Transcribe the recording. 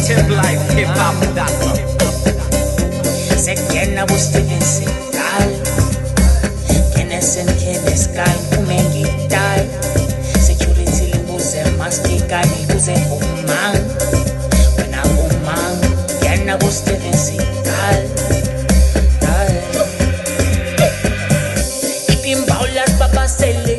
Life.com. Sekena Steven Segal, Kenneth and Kenneth Sky, Umengidai, Security Limbuze, Maskikani, Buze Umang, when I'm Umang, Kena Steven Segal, Ipim Baulas Papa Sele.